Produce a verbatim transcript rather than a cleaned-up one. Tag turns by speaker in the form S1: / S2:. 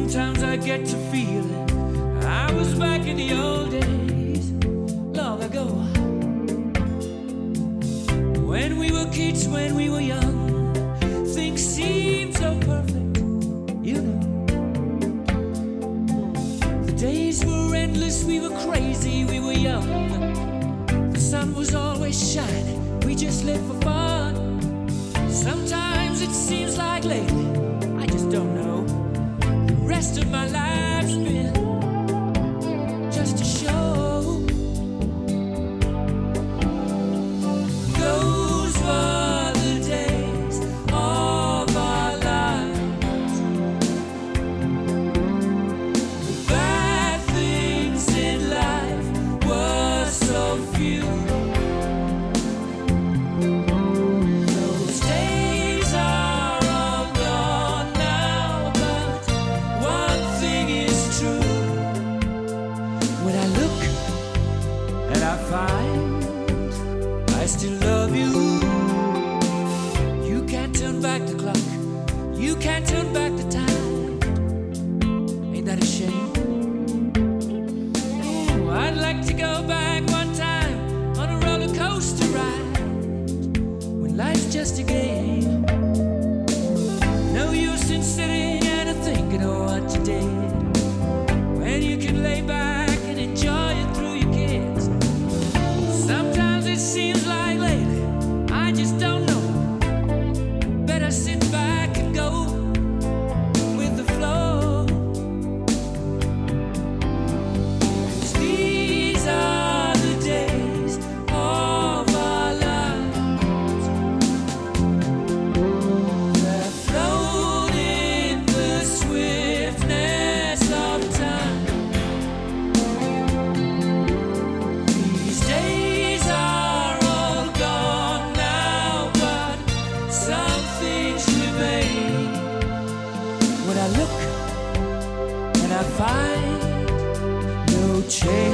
S1: Sometimes I get to feeling I was back in the old days, long ago, when we were kids, when we were young. Things seemed so perfect, you know. The days were endless, we were crazy, we were young. The sun was always shining, we just lived for fun. Sometimes it seems like lately, I just don't know, the rest of my life's been just a show. Those were the days of our lives. The bad things in life were so few. Those days are all gone now, but one thing is true. When I look and I find I still love you, you can't turn back the clock, you can't turn back the time. Ain't that a shame? Ooh, I'd like to go back one time on a roller coaster ride, when life's just a game. No use in sitting and thinking of what you did, when you can lay back and enjoy it through your kids. Sometimes it seems like lately, I just don't know, better sit back and go with the flow. 'Cause these are the days of our lives that float in the swiftness of time. These days are all gone now, but some things remain. When I look and I find no change.